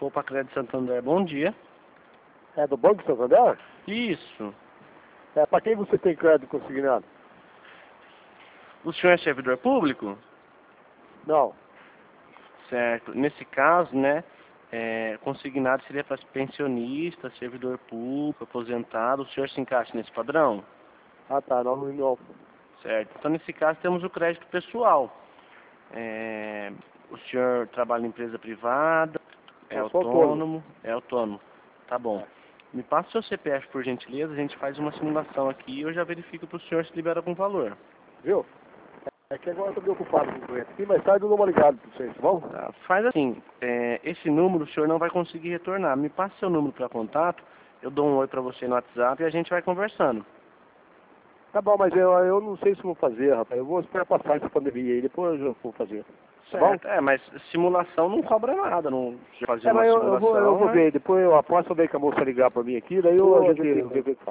Poupa Crédito Santander, bom dia. É do Banco Santander? Isso. É, para quem você tem crédito consignado? O senhor é servidor público? Não. Certo. Nesse caso, né, consignado seria para pensionista, servidor público, aposentado. O senhor se encaixa nesse padrão? Ah, tá, não. Certo. Então, nesse caso, temos o crédito pessoal. O senhor trabalha em empresa privada, é Eu sou autônomo. autônomo? É autônomo. Tá bom. Me passa o seu CPF, por gentileza, a gente faz uma simulação aqui e eu já verifico para o senhor se libera algum valor. Viu? É que agora eu tô meio ocupado com o cliente aqui, mais tarde eu dou uma ligada pra vocês, tá bom? Tá, faz assim, esse número o senhor não vai conseguir retornar. Me passa seu número para contato, eu dou um oi para você no WhatsApp e a gente vai conversando. Tá bom, mas eu não sei se vou fazer, rapaz. Eu vou esperar passar essa pandemia aí, depois eu vou fazer. Tá bom? Certo, mas simulação não cobra nada, não fazer uma Mas eu simulação. vou ver, depois eu aposto ver que a moça ligar pra mim aqui, daí a gente vê o que faz.